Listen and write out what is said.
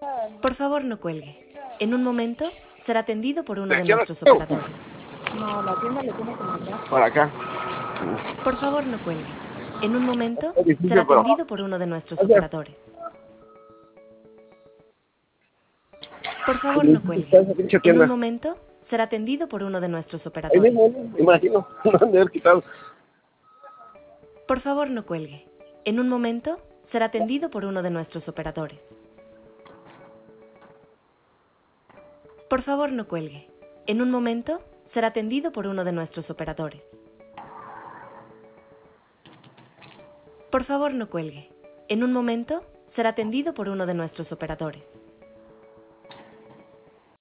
Por favor, no cuelgue. En un momento será atendido por uno de Dirección. nuestros operadores. No, la tienda le tiene que mandar. Para acá. Por favor, no cuelgue. En un momento Es difícil, será pero... atendido por uno de nuestros O sea, operadores. Por favor, no cuelgue. esa pinche En un tienda. momento será atendido por uno de nuestros Ahí operadores. mismo, ¿no? Me imagino. No han de haber quitado. Por favor, no cuelgue. En un momento será atendido por uno de nuestros operadores. Por favor, no cuelgue. En un momento será atendido por uno de nuestros operadores. Por favor, no cuelgue. En un momento será atendido por uno de nuestros operadores.